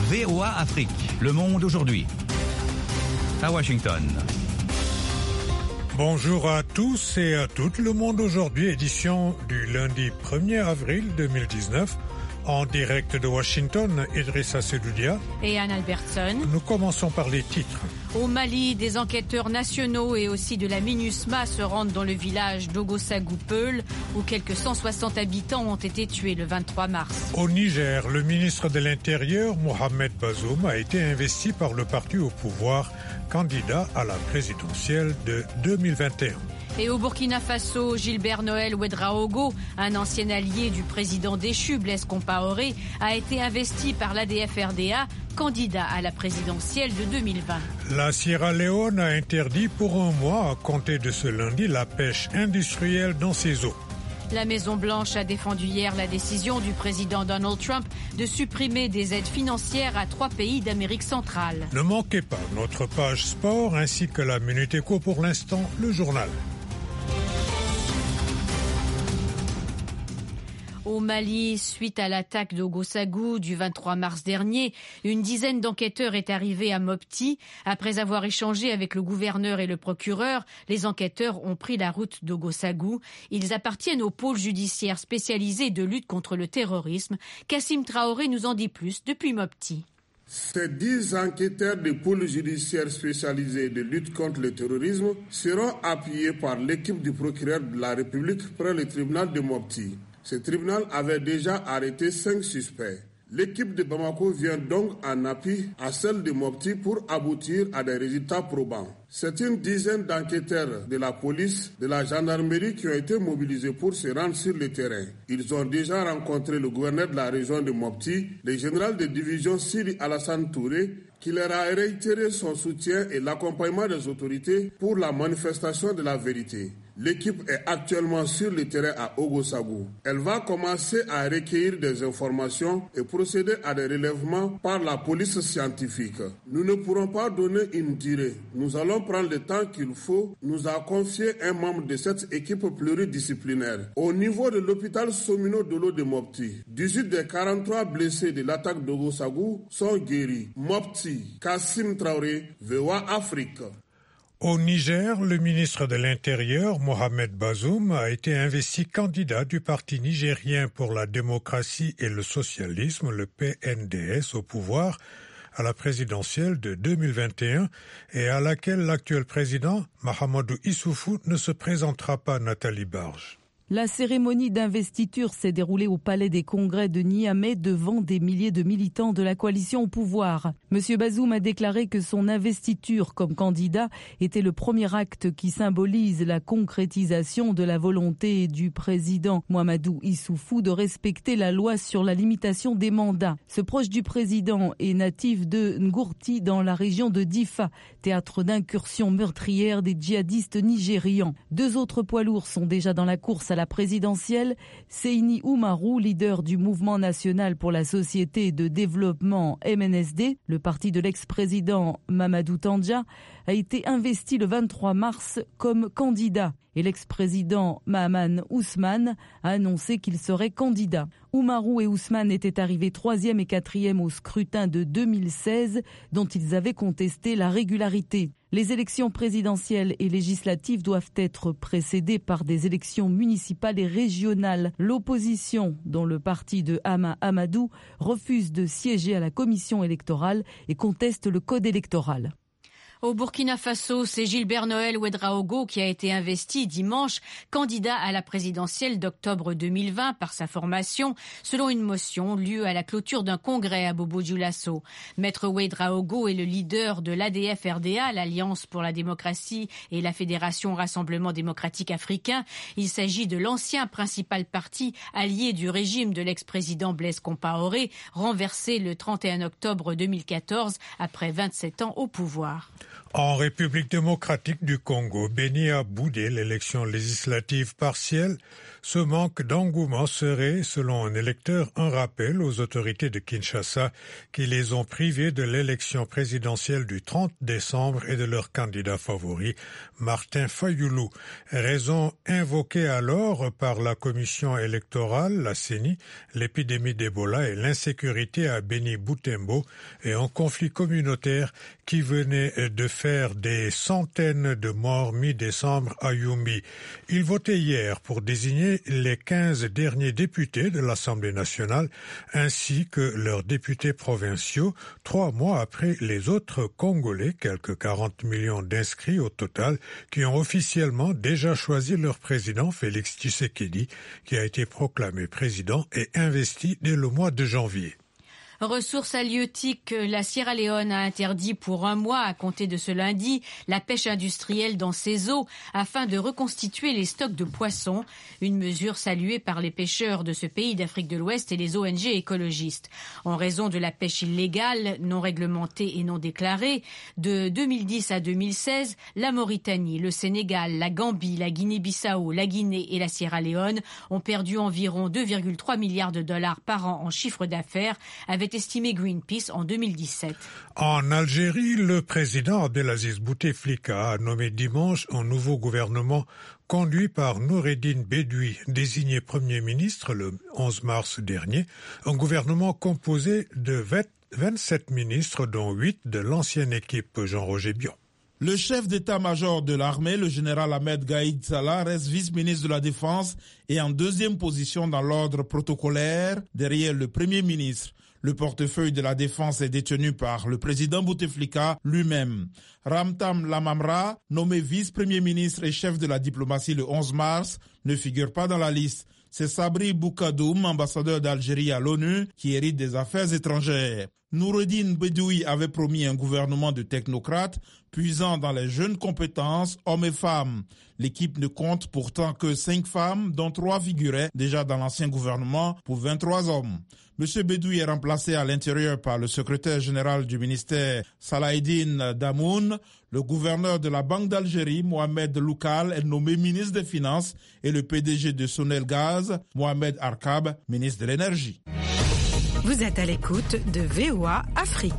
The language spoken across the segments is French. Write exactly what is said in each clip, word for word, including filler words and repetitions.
V O A Afrique, Le Monde aujourd'hui. À Washington. Bonjour à tous et à toutes. Le Monde aujourd'hui, édition du lundi premier avril deux mille dix-neuf. En direct de Washington, Idrissa Sedoudia et Anne Albertson. Nous commençons par les titres. Au Mali, des enquêteurs nationaux et aussi de la MINUSMA se rendent dans le village d'Ogosagou-Peul, où quelques cent soixante habitants ont été tués le vingt-trois mars. Au Niger, le ministre de l'Intérieur, Mohamed Bazoum, a été investi par le parti au pouvoir, candidat à la présidentielle de deux mille vingt et un. Et au Burkina Faso, Gilbert Noël Ouedraogo, un ancien allié du président déchu Blaise Compaoré, a été investi par l'A D F R D A, candidat à la présidentielle de deux mille vingt. La Sierra Leone a interdit pour un mois, à compter de ce lundi, la pêche industrielle dans ses eaux. La Maison-Blanche a défendu hier la décision du président Donald Trump de supprimer des aides financières à trois pays d'Amérique centrale. Ne manquez pas notre page sport ainsi que la Minute Éco, pour l'instant, le journal. Au Mali, suite à l'attaque d'Ogosagou du vingt-trois mars dernier, une dizaine d'enquêteurs est arrivée à Mopti. Après avoir échangé avec le gouverneur et le procureur, les enquêteurs ont pris la route d'Ogosagou. Ils appartiennent au pôle judiciaire spécialisé de lutte contre le terrorisme. Kassim Traoré nous en dit plus depuis Mopti. Ces dix enquêteurs du pôle judiciaire spécialisé de lutte contre le terrorisme seront appuyés par l'équipe du procureur de la République près le tribunal de Mopti. Ce tribunal avait déjà arrêté cinq suspects. L'équipe de Bamako vient donc en appui à celle de Mopti pour aboutir à des résultats probants. C'est une dizaine d'enquêteurs de la police, de la gendarmerie qui ont été mobilisés pour se rendre sur le terrain. Ils ont déjà rencontré le gouverneur de la région de Mopti, le général de division Sidi Alassane Touré, qui leur a réitéré son soutien et l'accompagnement des autorités pour la manifestation de la vérité. L'équipe est actuellement sur le terrain à Ogosagou. Elle va commencer à recueillir des informations et procéder à des relèvements par la police scientifique. Nous ne pourrons pas donner une durée. Nous allons prendre le temps qu'il faut, nous a confié un membre de cette équipe pluridisciplinaire. Au niveau de l'hôpital Somino Dolo de Mopti, dix-huit des quarante-trois blessés de l'attaque d'Ogosagou sont guéris. Mopti, Kassim Traoré, V O A Afrique. Au Niger, le ministre de l'Intérieur, Mohamed Bazoum, a été investi candidat du parti nigérien pour la démocratie et le socialisme, le P N D S, au pouvoir à la présidentielle de deux mille vingt et un et à laquelle l'actuel président, Mahamadou Issoufou, ne se présentera pas. Nathalie Barge. La cérémonie d'investiture s'est déroulée au Palais des Congrès de Niamey devant des milliers de militants de la coalition au pouvoir. Monsieur Bazoum a déclaré que son investiture comme candidat était le premier acte qui symbolise la concrétisation de la volonté du président Mahamadou Issoufou de respecter la loi sur la limitation des mandats. Ce proche du président est natif de Ngourti dans la région de Difa, théâtre d'incursions meurtrières des djihadistes nigérians. Deux autres poids lourds sont déjà dans la course à la présidentielle. Seyni Oumarou, leader du Mouvement national pour la société de développement M N S D, le parti de l'ex-président Mamadou Tandja, a été investi le vingt-trois mars comme candidat. Et l'ex-président Mahaman Ousmane a annoncé qu'il serait candidat. Oumarou et Ousmane étaient arrivés troisième et quatrième au scrutin de deux mille seize, dont ils avaient contesté la régularité. Les élections présidentielles et législatives doivent être précédées par des élections municipales et régionales. L'opposition, dont le parti de Hama Amadou, refuse de siéger à la commission électorale et conteste le code électoral. Au Burkina Faso, c'est Gilbert Noël Ouedraogo qui a été investi dimanche candidat à la présidentielle d'octobre deux mille vingt par sa formation, selon une motion lue à la clôture d'un congrès à Bobo-Dioulasso. Maître Ouedraogo est le leader de l'A D F R D A, l'Alliance pour la démocratie et la Fédération Rassemblement démocratique africain. Il s'agit de l'ancien principal parti allié du régime de l'ex-président Blaise Compaoré, renversé le trente et un octobre deux mille quatorze après vingt-sept ans au pouvoir. En République démocratique du Congo, Béni a boudé l'élection législative partielle. Ce manque d'engouement serait, selon un électeur, un rappel aux autorités de Kinshasa qui les ont privés de l'élection présidentielle du trente décembre et de leur candidat favori, Martin Fayoulou. Raison invoquée alors par la commission électorale, la C E N I, l'épidémie d'Ebola et l'insécurité à Béni Boutembo et un conflit communautaire qui venait de faire des centaines de morts mi-décembre à Yumbi. Ils votaient hier pour désigner les quinze derniers députés de l'Assemblée nationale ainsi que leurs députés provinciaux, trois mois après les autres Congolais, quelques quarante millions d'inscrits au total, qui ont officiellement déjà choisi leur président Félix Tshisekedi, qui a été proclamé président et investi dès le mois de janvier. Ressources halieutiques, la Sierra Leone a interdit pour un mois, à compter de ce lundi, la pêche industrielle dans ses eaux afin de reconstituer les stocks de poissons, une mesure saluée par les pêcheurs de ce pays d'Afrique de l'Ouest et les O N G écologistes. En raison de la pêche illégale, non réglementée et non déclarée, de deux mille dix à deux mille seize, la Mauritanie, le Sénégal, la Gambie, la Guinée-Bissau, la Guinée et la Sierra Leone ont perdu environ deux virgule trois milliards de dollars par an en chiffre d'affaires, avec estimé Greenpeace en deux mille dix-sept. En Algérie, le président Abdelaziz Bouteflika a nommé dimanche un nouveau gouvernement conduit par Noureddine Bedoui, désigné Premier ministre le onze mars dernier, un gouvernement composé de vingt-sept ministres, dont huit de l'ancienne équipe Jean-Roger Bion. Le chef d'état-major de l'armée, le général Ahmed Gaïd Salah, reste vice-ministre de la Défense et en deuxième position dans l'ordre protocolaire derrière le Premier ministre. Le portefeuille de la Défense est détenu par le président Bouteflika lui-même. Ramtam Lamamra, nommé vice-premier ministre et chef de la diplomatie le onze mars, ne figure pas dans la liste. C'est Sabri Boukadoum, ambassadeur d'Algérie à l'ONU, qui hérite des affaires étrangères. Noureddine Bedoui avait promis un gouvernement de technocrates puisant dans les jeunes compétences, hommes et femmes. L'équipe ne compte pourtant que cinq femmes, dont trois figuraient déjà dans l'ancien gouvernement pour vingt-trois hommes. M. Bedoui est remplacé à l'intérieur par le secrétaire général du ministère Salaheddine Damoun. Le gouverneur de la Banque d'Algérie, Mohamed Loukal, est nommé ministre des Finances et le P D G de Sonelgaz, Mohamed Arkab, ministre de l'Énergie. Vous êtes à l'écoute de V O A Afrique.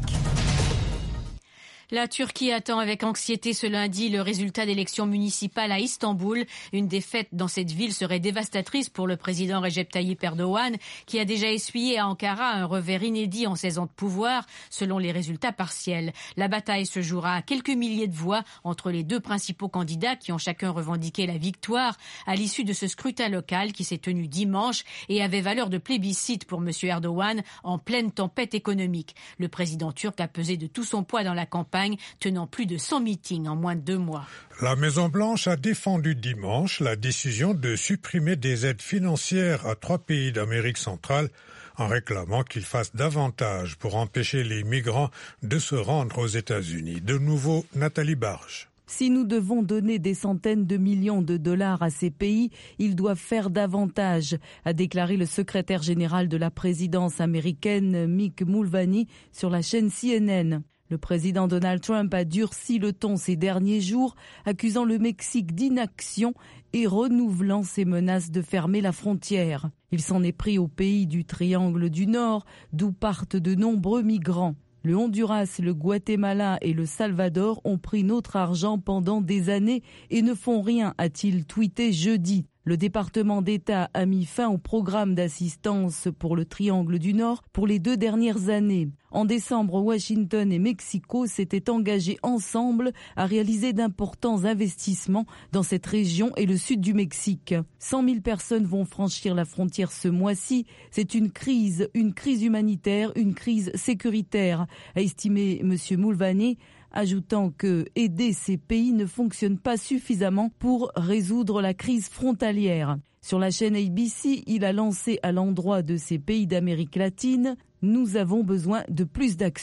La Turquie attend avec anxiété ce lundi le résultat d'élections municipales à Istanbul. Une défaite dans cette ville serait dévastatrice pour le président Recep Tayyip Erdogan, qui a déjà essuyé à Ankara un revers inédit en seize ans de pouvoir, selon les résultats partiels. La bataille se jouera à quelques milliers de voix entre les deux principaux candidats qui ont chacun revendiqué la victoire à l'issue de ce scrutin local qui s'est tenu dimanche et avait valeur de plébiscite pour M. Erdogan en pleine tempête économique. Le président turc a pesé de tout son poids dans la campagne, tenant plus de cent meetings en moins de deux mois. La Maison-Blanche a défendu dimanche la décision de supprimer des aides financières à trois pays d'Amérique centrale en réclamant qu'ils fassent davantage pour empêcher les migrants de se rendre aux États-Unis. De nouveau, Nathalie Barge. Si nous devons donner des centaines de millions de dollars à ces pays, ils doivent faire davantage, a déclaré le secrétaire général de la présidence américaine Mick Mulvaney sur la chaîne C N N. Le président Donald Trump a durci le ton ces derniers jours, accusant le Mexique d'inaction et renouvelant ses menaces de fermer la frontière. Il s'en est pris aux pays du Triangle du Nord, d'où partent de nombreux migrants. Le Honduras, le Guatemala et le Salvador ont pris notre argent pendant des années et ne font rien, a-t-il tweeté jeudi. Le département d'État a mis fin au programme d'assistance pour le Triangle du Nord pour les deux dernières années. En décembre, Washington et Mexico s'étaient engagés ensemble à réaliser d'importants investissements dans cette région et le sud du Mexique. cent mille personnes vont franchir la frontière ce mois-ci. C'est une crise, une crise humanitaire, une crise sécuritaire, a estimé M. Mulvaney, ajoutant que aider ces pays ne fonctionne pas suffisamment pour résoudre la crise frontalière. Sur la chaîne A B C, il a lancé à l'endroit de ces pays d'Amérique latine « Nous avons besoin de plus d'action ».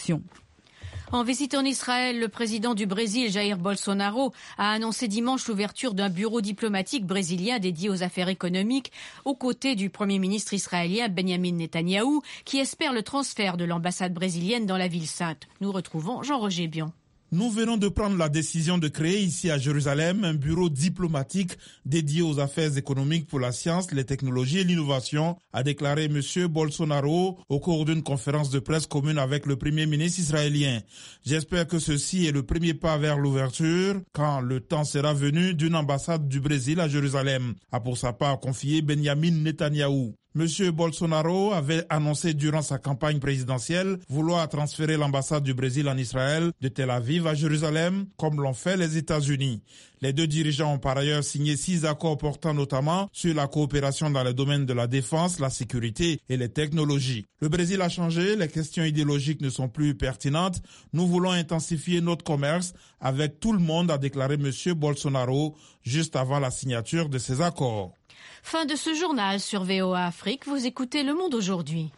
En visite en Israël, le président du Brésil, Jair Bolsonaro, a annoncé dimanche l'ouverture d'un bureau diplomatique brésilien dédié aux affaires économiques, aux côtés du Premier ministre israélien Benjamin Netanyahou, qui espère le transfert de l'ambassade brésilienne dans la ville sainte. Nous retrouvons Jean-Roger Bion. Nous venons de prendre la décision de créer ici à Jérusalem un bureau diplomatique dédié aux affaires économiques pour la science, les technologies et l'innovation, a déclaré M. Bolsonaro au cours d'une conférence de presse commune avec le Premier ministre israélien. J'espère que ceci est le premier pas vers l'ouverture, quand le temps sera venu, d'une ambassade du Brésil à Jérusalem, a pour sa part confié Benjamin Netanyahou. M. Bolsonaro avait annoncé durant sa campagne présidentielle vouloir transférer l'ambassade du Brésil en Israël de Tel Aviv à Jérusalem, comme l'ont fait les États-Unis. Les deux dirigeants ont par ailleurs signé six accords portant notamment sur la coopération dans les domaines de la défense, la sécurité et les technologies. Le Brésil a changé, les questions idéologiques ne sont plus pertinentes. Nous voulons intensifier notre commerce avec tout le monde, a déclaré M. Bolsonaro juste avant la signature de ces accords. Fin de ce journal sur V O A Afrique. Vous écoutez Le Monde aujourd'hui.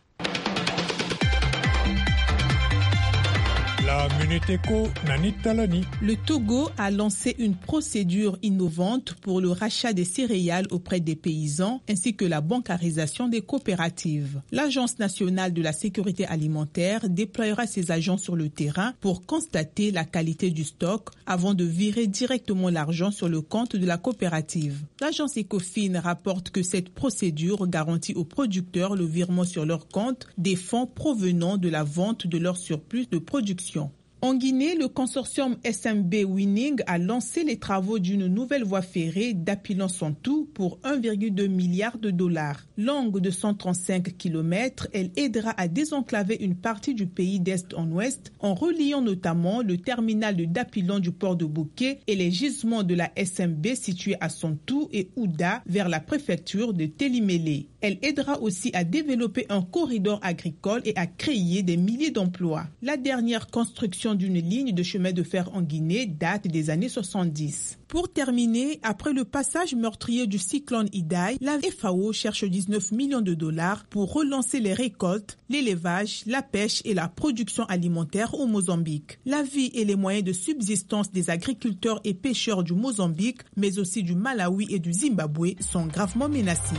La Minute Éco, Nani Talani. Le Togo a lancé une procédure innovante pour le rachat des céréales auprès des paysans ainsi que la bancarisation des coopératives. L'Agence nationale de la sécurité alimentaire déploiera ses agents sur le terrain pour constater la qualité du stock avant de virer directement l'argent sur le compte de la coopérative. L'agence Ecofin rapporte que cette procédure garantit aux producteurs le virement sur leur compte des fonds provenant de la vente de leur surplus de production. En Guinée, le consortium S M B Winning a lancé les travaux d'une nouvelle voie ferrée d'Appilan-Santou pour un virgule deux milliard de dollars. Longue de cent trente-cinq kilomètres, elle aidera à désenclaver une partie du pays d'est en ouest en reliant notamment le terminal de Dappilan du port de Bouquet et les gisements de la S M B situés à Santou et Ouda vers la préfecture de Télimélé. Elle aidera aussi à développer un corridor agricole et à créer des milliers d'emplois. La dernière construction d'une ligne de chemin de fer en Guinée date des années soixante-dix. Pour terminer, après le passage meurtrier du cyclone Idai, la F A O cherche dix-neuf millions de dollars pour relancer les récoltes, l'élevage, la pêche et la production alimentaire au Mozambique. La vie et les moyens de subsistance des agriculteurs et pêcheurs du Mozambique, mais aussi du Malawi et du Zimbabwe, sont gravement menacés.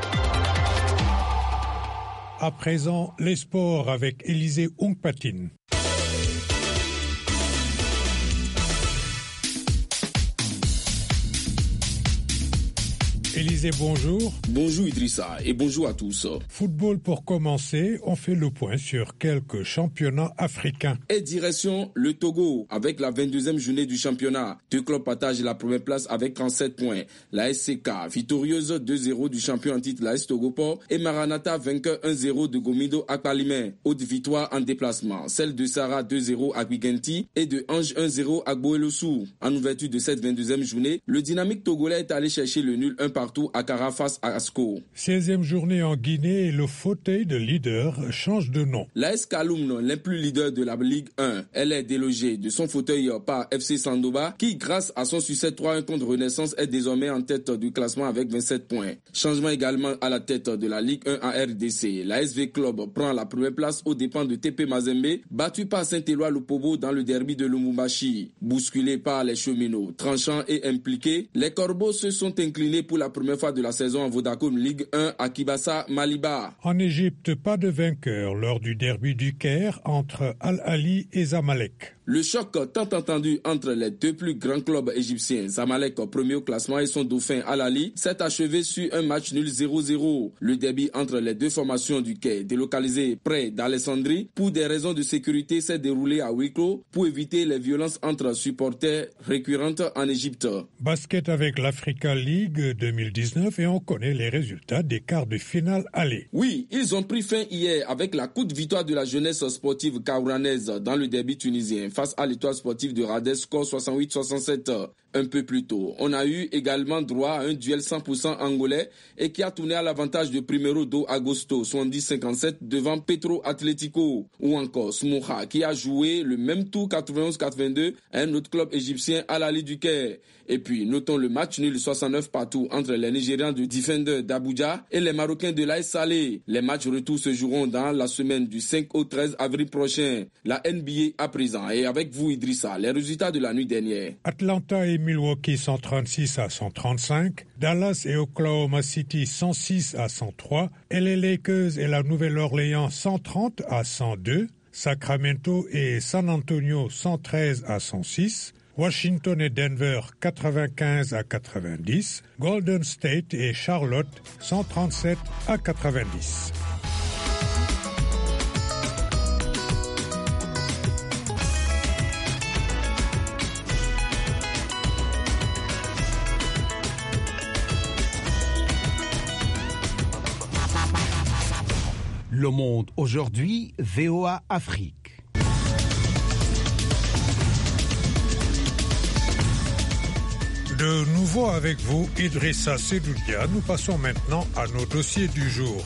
À présent, les sports avec Élisée Ongpatine. Élisée, bonjour. Bonjour Idrissa et bonjour à tous. Football pour commencer, on fait le point sur quelques championnats africains. Et direction le Togo avec la vingt-deuxième journée du championnat. Deux clubs partagent la première place avec trente-sept points. La S C K, victorieuse deux zéro du champion en titre, la S Togoport, et Maranatha, vainqueur un zéro de Gomido à Palimé. Haute victoire en déplacement, celle de Sarah deux zéro à Guigenti et de Ange un zéro à Goelossou. En ouverture de cette vingt-deuxième journée, le dynamique togolais est allé chercher le nul un partout à Kara face à Asko. seizième journée en Guinée et le fauteuil de leader change de nom. La S Kaloum n'est plus leader de la Ligue un. Elle est délogée de son fauteuil par F C Sandoba qui, grâce à son succès trois un contre Renaissance, est désormais en tête du classement avec vingt-sept points. Changement également à la tête de la Ligue un à R D C. La S V Club prend la première place aux dépens de T P Mazembe, battu par Saint-Éloi-Lupobo dans le derby de Lumumbashi. Bousculé par les cheminots, tranchants et impliqués, les Corbeaux se sont inclinés pour la première fois de la saison en Vodacom Ligue un à Kibassa Maliba. En Égypte, pas de vainqueur lors du derby du Caire entre Al-Ali et Zamalek. Le choc tant entendu entre les deux plus grands clubs égyptiens, Zamalek premier au classement et son dauphin Al-Ali, s'est achevé sur un match nul zéro zéro. Le derby entre les deux formations du Caire, délocalisé près d'Alexandrie, pour des raisons de sécurité, s'est déroulé à huis clos pour éviter les violences entre supporters récurrentes en Égypte. Basket avec l'Africa League deux mille dix-neuf et on connaît les résultats des quarts de finale aller. Oui, ils ont pris fin hier avec la courte victoire de la jeunesse sportive kaouranaise dans le derby tunisien face à l'étoile sportive de Radès, score soixante-huit soixante-sept. Un peu plus tôt, on a eu également droit à un duel cent pour cent angolais et qui a tourné à l'avantage de Primero do Agosto, soixante-dix cinquante-sept devant Petro Atlético. Ou encore Smoura qui a joué le même tour quatre-vingt-onze quatre-vingt-deux à un autre club égyptien à l'Ali du Caire. Et puis, notons le match nul soixante-neuf partout entre les Nigérians de Defender d'Abuja et les Marocains de l'A S Salé. Les matchs retour se joueront dans la semaine du cinq au treize avril prochain. La N B A à présent. Et avec vous, Idrissa, les résultats de la nuit dernière. Atlanta et Milwaukee cent trente-six à cent trente-cinq, Dallas et Oklahoma City cent six à cent trois, et les Lakers et la Nouvelle-Orléans cent trente à cent deux, Sacramento et San Antonio cent treize à cent six, Washington et Denver quatre-vingt-quinze à quatre-vingt-dix, Golden State et Charlotte cent trente-sept à quatre-vingt-dix. Le Monde aujourd'hui, V O A Afrique. De nouveau avec vous, Idrissa Sedoudia. Nous passons maintenant à nos dossiers du jour.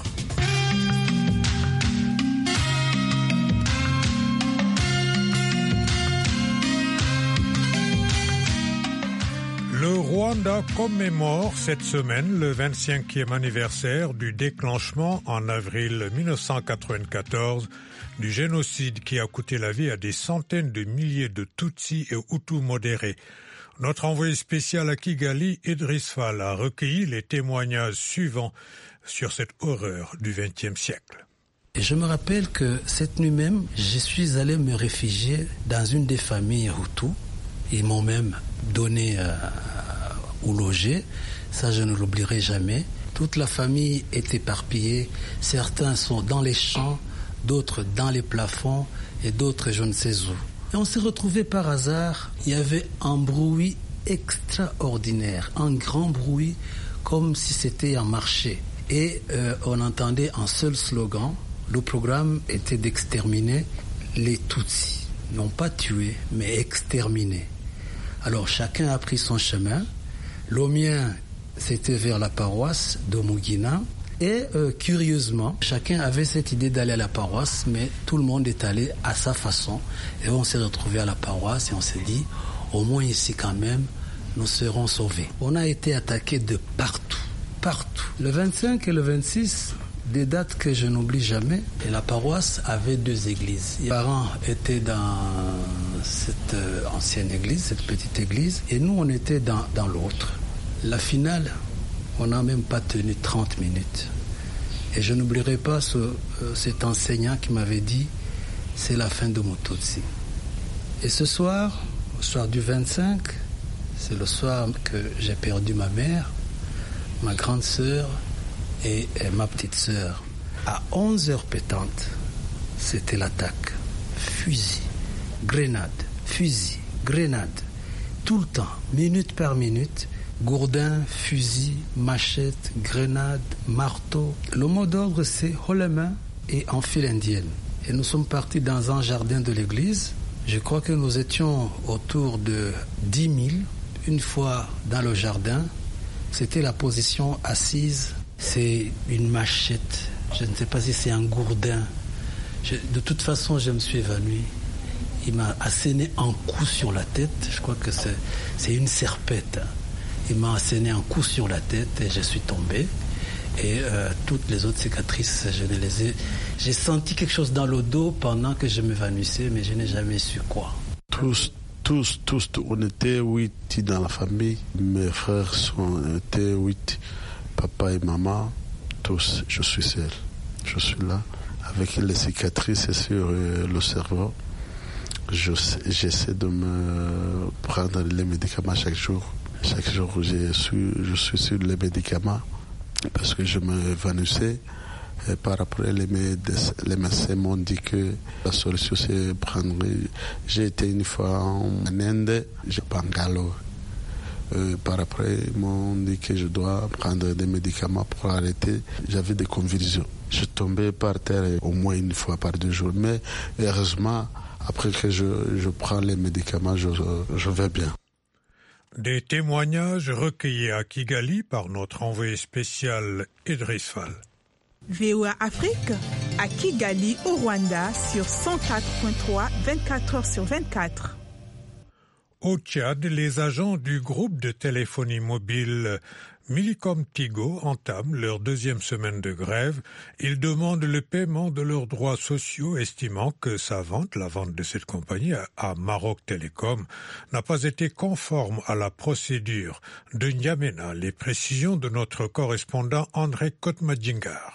Le Rwanda commémore cette semaine le vingt-cinquième anniversaire du déclenchement en avril mille neuf cent quatre-vingt-quatorze du génocide qui a coûté la vie à des centaines de milliers de Tutsis et Hutus modérés. Notre envoyé spécial à Kigali, Idriss Fall, a recueilli les témoignages suivants sur cette horreur du vingtième siècle. Et je me rappelle que cette nuit même, je suis allé me réfugier dans une des familles Hutus. Ils m'ont même donné euh, où loger. Ça, je ne l'oublierai jamais. Toute la famille est éparpillée. Certains sont dans les champs, d'autres dans les plafonds et d'autres je ne sais où. Et on s'est retrouvés par hasard. Il y avait un bruit extraordinaire, un grand bruit, comme si c'était un marché. Et euh, on entendait un seul slogan. Le programme était d'exterminer les Tutsis. Non pas tuer, mais exterminer. Alors chacun a pris son chemin. Le mien, c'était vers la paroisse de Mugina. Et euh, curieusement, chacun avait cette idée d'aller à la paroisse, mais tout le monde est allé à sa façon. Et on s'est retrouvés à la paroisse et on s'est dit, au moins ici quand même, nous serons sauvés. On a été attaqués de partout, partout. Le vingt-cinq et le vingt-six, des dates que je n'oublie jamais. Et la paroisse avait deux églises. Les parents étaient dans cette euh, ancienne église, cette petite église, et nous on était dans, dans l'autre. La finale, on n'a même pas tenu trente minutes. Et je n'oublierai pas ce, euh, cet enseignant qui m'avait dit, c'est la fin de mon Tutsi. Et ce soir, au soir du vingt-cinq, c'est le soir que j'ai perdu ma mère, ma grande sœur et, et ma petite sœur. À onze heures pétantes, c'était l'attaque. Fusil, grenade, fusil, grenade. Tout le temps, minute par minute. Gourdin, fusil, machette, grenade, marteau. Le mot d'ordre, c'est haut les mains et en file indienne. Et nous sommes partis dans un jardin de l'église. Je crois que nous étions autour de dix mille. Une fois dans le jardin, c'était la position assise. C'est une machette. Je ne sais pas si c'est un gourdin. Je, de toute façon, je me suis évanoui. Il m'a asséné un coup sur la tête. Je crois que c'est, c'est une serpette. Il m'a asséné un coup sur la tête et je suis tombé. Et euh, toutes les autres cicatrices, je ne les ai... J'ai senti quelque chose dans le dos pendant que je m'évanouissais, mais je n'ai jamais su quoi. Tous, tous, tous, on était huit dans la famille. Mes frères sont, étaient huit. Papa et maman, tous, je suis seul. Je suis là, avec les cicatrices sur euh, le cerveau. Je, j'essaie de me prendre les médicaments chaque jour. Chaque jour, j'ai su, je suis sur les médicaments parce que je m'évanouissais. Et par après, les, médecins, les médecins m'ont dit que la solution, c'est prendre... J'ai été une fois en Inde, j'ai Bangalore. Euh, par après, ils m'ont dit que je dois prendre des médicaments pour arrêter. J'avais des convulsions. Je tombais par terre au moins une fois par deux jours. Mais heureusement, après que je, je prends les médicaments, je, je vais bien. Des témoignages recueillis à Kigali par notre envoyé spécial Idriss Fall. V O A Afrique, à Kigali, au Rwanda, sur cent quatre virgule trois, vingt-quatre heures sur vingt-quatre. Au Tchad, les agents du groupe de téléphonie mobile Millicom Tigo entament leur deuxième semaine de grève. Ils demandent le paiement de leurs droits sociaux, estimant que sa vente, la vente de cette compagnie à Maroc Télécom, n'a pas été conforme à la procédure. De N'Djamena, les précisions de notre correspondant André Kotmadjingar.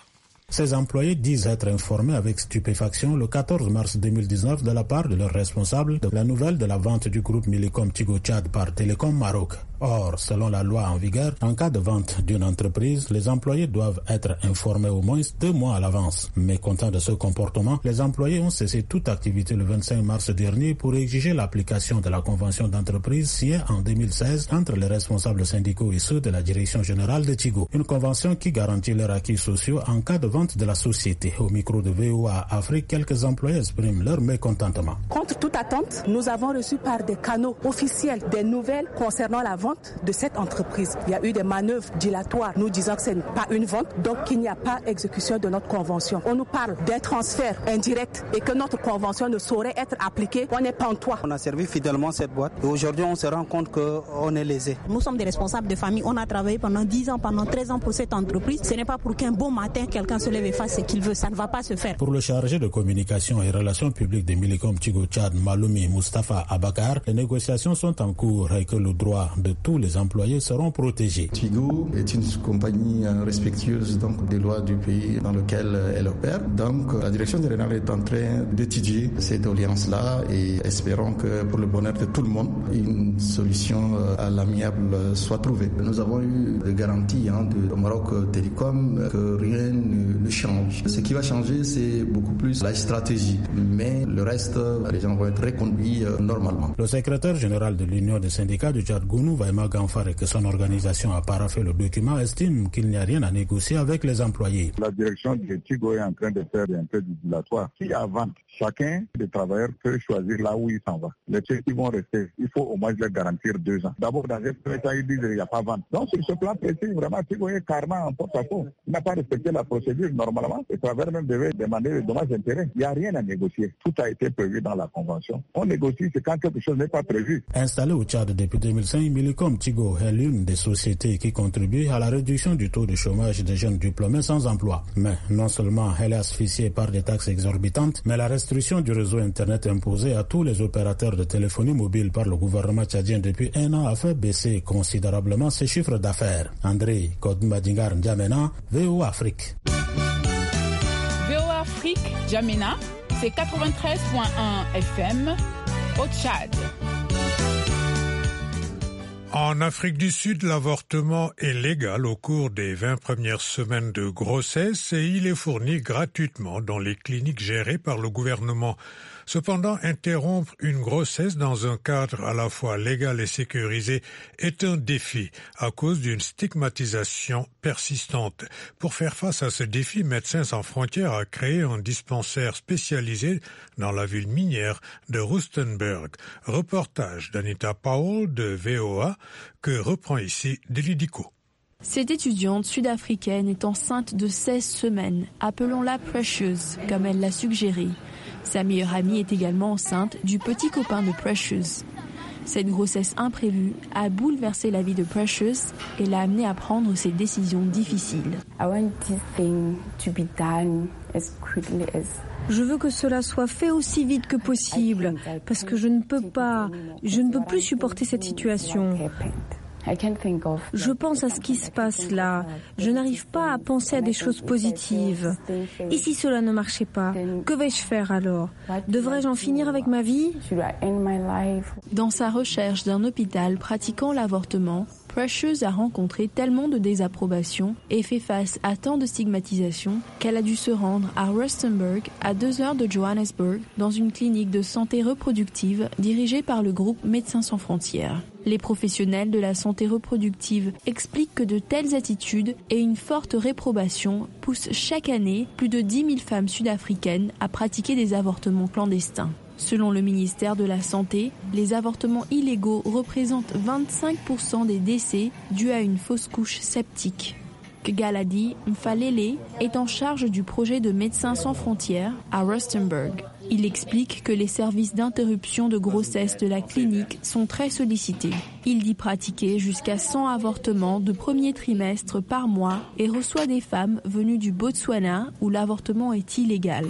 Ces employés disent être informés avec stupéfaction le quatorze mars deux mille dix-neuf de la part de leurs responsables de la nouvelle de la vente du groupe Millicom Tigo Tchad par Télécom Maroc. Or, selon la loi en vigueur, en cas de vente d'une entreprise, les employés doivent être informés au moins deux mois à l'avance. Mais comptant de ce comportement, les employés ont cessé toute activité le vingt-cinq mars dernier pour exiger l'application de la convention d'entreprise signée en deux mille seize entre les responsables syndicaux et ceux de la direction générale de Tigo. Une convention qui garantit leurs acquis sociaux en cas de vente de la société. Au micro de V O A Afrique, quelques employés expriment leur mécontentement. Contre toute attente, nous avons reçu par des canaux officiels des nouvelles concernant la vente de cette entreprise. Il y a eu des manœuvres dilatoires nous disant que ce n'est pas une vente, donc qu'il n'y a pas exécution de notre convention. On nous parle d'un transfert indirect et que notre convention ne saurait être appliquée. On est pantois. On a servi fidèlement cette boîte et aujourd'hui on se rend compte qu'on est lésé. Nous sommes des responsables de famille. On a travaillé pendant dix ans, pendant treize ans pour cette entreprise. Ce n'est pas pour qu'un beau matin quelqu'un se lève et fasse ce qu'il veut. Ça ne va pas se faire. Pour le chargé de communication et relations publiques de Millicom Tigo Tchad, Maloumi Mustafa Abakar, les négociations sont en cours et que le droit de tous les employés seront protégés. Tigo est une compagnie respectueuse donc des lois du pays dans lequel elle opère. Donc la direction générale est en train d'étudier cette alliance-là et espérons que pour le bonheur de tout le monde, une solution à l'amiable soit trouvée. Nous avons eu des garanties hein, de Maroc Télécom que rien ne, ne change. Ce qui va changer, c'est beaucoup plus la stratégie. Mais le reste, les gens vont être reconduits euh, normalement. Le secrétaire général de l'Union des syndicats du Tchad, Gounou Vaima Gamfar, et que son organisation a paraphé le document, estime qu'il n'y a rien à négocier avec les employés. La direction de Tigo est en train de faire un peu dilatoire. Si avant, chacun des travailleurs peut choisir là où il s'en va. Les ceux qui vont rester, il faut au moins leur garantir deux ans. D'abord, dans un premier temps, ils disent qu'il n'y a pas vente. Donc, sur ce plan précis, vraiment, Tigo est carrément en porte-à-faux. Il n'a pas respecté la procédure normalement. Les travailleurs même devaient demander des dommages d'intérêt. Il n'y a rien à négocier. Tout a été prévu dans la convention. On négocie, c'est quand quelque chose n'est pas prévu. Installé au Tchad depuis deux mille cinq, Millicom Tigo est l'une des sociétés qui contribue à la réduction du taux de chômage des jeunes diplômés sans emploi. Mais non seulement elle est asphyxiée par des taxes exorbitantes, mais la restriction du réseau Internet imposée à tous les opérateurs de téléphonie mobile par le gouvernement tchadien depuis un an a fait baisser considérablement ses chiffres d'affaires. André Kodmadingar N'Djamena, V O Afrique. V O Afrique, N'Djamena, c'est quatre-vingt-treize virgule un F M au Tchad. En Afrique du Sud, l'avortement est légal au cours des vingt premières semaines de grossesse et il est fourni gratuitement dans les cliniques gérées par le gouvernement. Cependant, interrompre une grossesse dans un cadre à la fois légal et sécurisé est un défi à cause d'une stigmatisation persistante. Pour faire face à ce défi, Médecins sans frontières a créé un dispensaire spécialisé dans la ville minière de Rustenburg. Reportage d'Anita Powell de V O A que reprend ici Delidico. Cette étudiante sud-africaine est enceinte de seize semaines. Appelons-la Precious, comme elle l'a suggéré. Sa meilleure amie est également enceinte du petit copain de Precious. Cette grossesse imprévue a bouleversé la vie de Precious et l'a amenée à prendre ses décisions difficiles. I want this thing to be done as quickly as Je veux que cela soit fait aussi vite que possible, parce que je ne peux pas, je ne peux plus supporter cette situation. Je pense à ce qui se passe là. Je n'arrive pas à penser à des choses positives. Et si cela ne marchait pas, que vais-je faire alors? Devrais-je en finir avec ma vie? Dans sa recherche d'un hôpital pratiquant l'avortement, Precious a rencontré tellement de désapprobation et fait face à tant de stigmatisation qu'elle a dû se rendre à Rustenburg, à deux heures de Johannesburg, dans une clinique de santé reproductive dirigée par le groupe Médecins sans frontières. Les professionnels de la santé reproductive expliquent que de telles attitudes et une forte réprobation poussent chaque année plus de dix mille femmes sud-africaines à pratiquer des avortements clandestins. Selon le ministère de la Santé, les avortements illégaux représentent vingt-cinq pour cent des décès dus à une fausse couche septique. Galadi Mfalele est en charge du projet de Médecins sans frontières à Rustenburg. Il explique que les services d'interruption de grossesse de la clinique sont très sollicités. Il dit pratiquer jusqu'à cent avortements de premier trimestre par mois et reçoit des femmes venues du Botswana où l'avortement est illégal.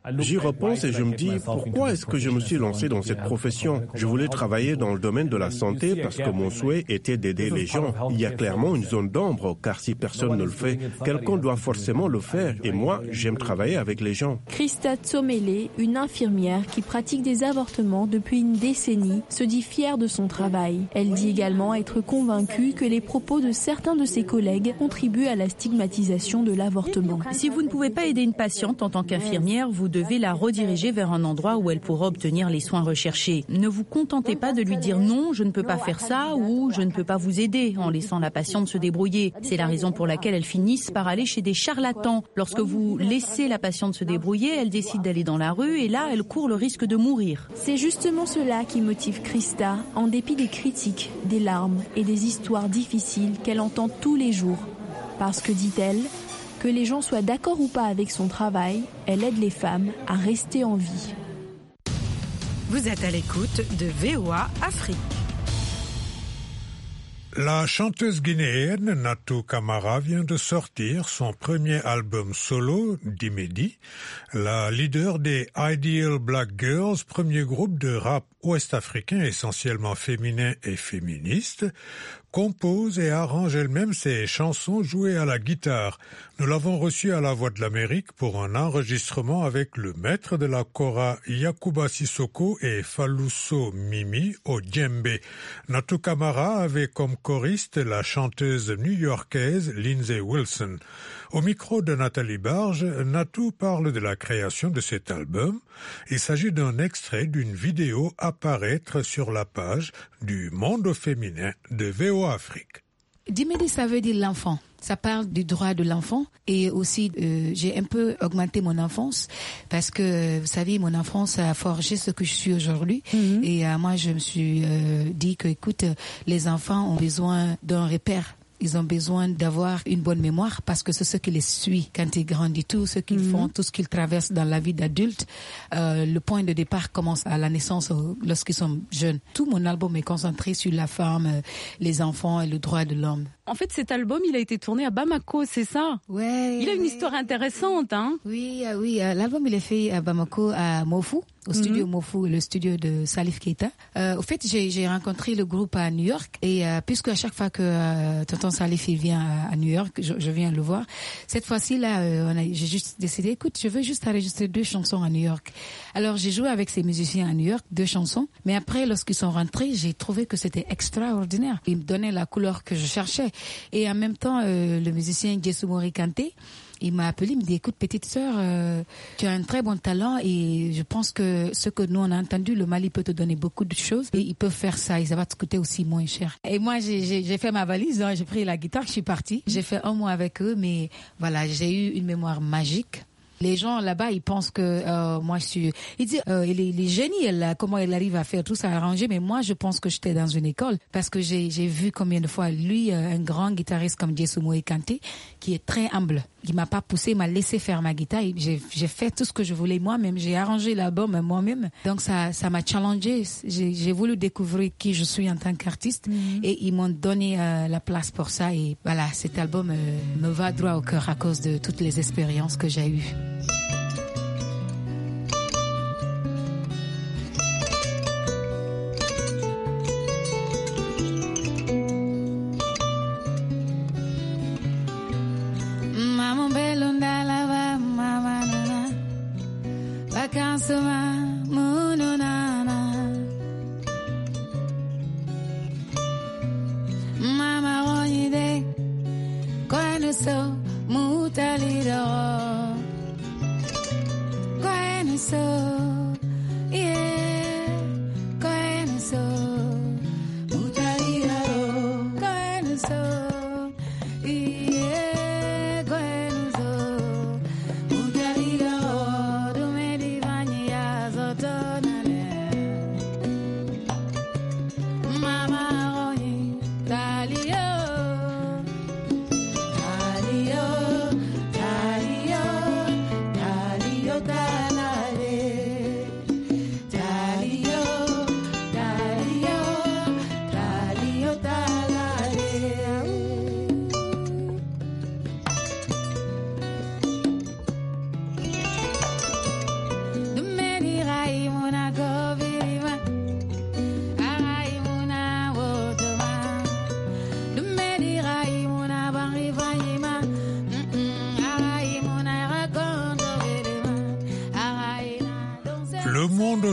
J'y repense et je me dis, pourquoi est-ce que je me suis lancé dans cette profession? Je voulais travailler dans le domaine de la santé parce que mon souhait était d'aider les gens. Il y a clairement une zone d'ombre, car si personne ne le fait, quelqu'un doit forcément le faire. Et moi, j'aime travailler avec les gens. Christa Tsomele, une infirmière qui pratique des avortements depuis une décennie, se dit fière de son travail. Elle dit également être convaincue que les propos de certains de ses collègues contribuent à la stigmatisation de l'avortement. Si vous ne pouvez pas aider une patiente en tant qu'infirmière, vous devez la rediriger vers un endroit où elle pourra obtenir les soins recherchés. Ne vous contentez pas de lui dire non, je ne peux pas faire ça ou je ne peux pas vous aider en laissant la patiente se débrouiller. C'est la raison pour laquelle elles finissent par aller chez des charlatans. Lorsque vous laissez la patiente se débrouiller, elle décide d'aller dans la rue et là, elle court le risque de mourir. C'est justement cela qui motive Christa, en dépit des critiques, des larmes et des histoires difficiles qu'elle entend tous les jours. Parce que, dit-elle, que les gens soient d'accord ou pas avec son travail, elle aide les femmes à rester en vie. Vous êtes à l'écoute de V O A Afrique. La chanteuse guinéenne Natou Camara vient de sortir son premier album solo, Dimedi. La leader des Ideal Black Girls, premier groupe de rap ouest-africain essentiellement féminin et féministe, compose et arrange elle-même ses chansons jouées à la guitare. Nous l'avons reçue à la Voix de l'Amérique pour un enregistrement avec le maître de la kora Yakuba Sissoko et Faluso Mimi au djembé. Natou Camara avait comme choriste la chanteuse new-yorkaise Lindsay Wilson. Au micro de Nathalie Barge, Natou parle de la création de cet album. Il s'agit d'un extrait d'une vidéo à apparaître sur la page du Monde au féminin de V O A Afrique. Dimedi, ça veut dire l'enfant. Ça parle du droit de l'enfant et aussi euh, j'ai un peu augmenté mon enfance parce que vous savez mon enfance a forgé ce que je suis aujourd'hui. Mm-hmm. Et euh, moi je me suis euh, dit que écoute les enfants ont besoin d'un repère. Ils ont besoin d'avoir une bonne mémoire parce que c'est ce qui les suit quand ils grandissent, tout ce qu'ils mmh. font, tout ce qu'ils traversent dans la vie d'adulte. Euh, le point de départ commence à la naissance euh, lorsqu'ils sont jeunes. Tout mon album est concentré sur la femme, euh, les enfants et le droit de l'homme. En fait, cet album, il a été tourné à Bamako, c'est ça? Ouais. Il a une histoire intéressante, hein? Oui, euh, oui. Euh, l'album, il est fait à Bamako, à Mofu, au studio mm-hmm. Mofu, le studio de Salif Keita. Euh, au fait, j'ai, j'ai rencontré le groupe à New York et euh, puisque à chaque fois que euh, tonton Salif il vient à, à New York, je, je viens le voir. Cette fois-ci là, euh, on a, j'ai juste décidé, écoute, je veux juste enregistrer deux chansons à New York. Alors j'ai joué avec ces musiciens à New York, deux chansons. Mais après, lorsqu'ils sont rentrés, j'ai trouvé que c'était extraordinaire. Ils me donnaient la couleur que je cherchais. Et en même temps, euh, le musicien Jesumori Kanté, il m'a appelé, il me dit, écoute, petite sœur, euh, tu as un très bon talent et je pense que ce que nous on a entendu, le Mali peut te donner beaucoup de choses et ils peuvent faire ça et ça va te coûter aussi moins cher. Et moi, j'ai, j'ai, j'ai fait ma valise, hein, j'ai pris la guitare, je suis partie. J'ai fait un mois avec eux, mais voilà, j'ai eu une mémoire magique. Les gens là-bas, ils pensent que euh, moi je suis. Ils disent, euh, il est génie, elle, comment elle arrive à faire tout ça, à arranger. Mais moi, je pense que j'étais dans une école parce que j'ai j'ai vu combien de fois lui, euh, un grand guitariste comme Jesumori Kanté, qui est très humble. Il m'a pas poussé, il m'a laissé faire ma guitare. J'ai j'ai fait tout ce que je voulais moi-même. J'ai arrangé l'album moi-même. Donc ça ça m'a challengé. J'ai j'ai voulu découvrir qui je suis en tant qu'artiste mm-hmm. et ils m'ont donné euh, la place pour ça. Et voilà, cet album euh, me va droit au cœur à cause de toutes les expériences que j'ai eues.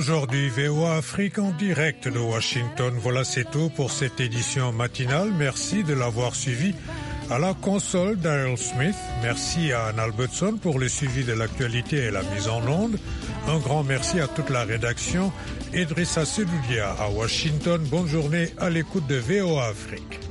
aujourd'hui V O A Afrique en direct de Washington. Voilà, c'est tout pour cette édition matinale. Merci de l'avoir suivi. À la console, Daryl Smith. Merci à Anne Albertson pour le suivi de l'actualité et la mise en onde. Un grand merci à toute la rédaction. Idrissa Sedoudia à Washington. Bonne journée à l'écoute de V O A Afrique.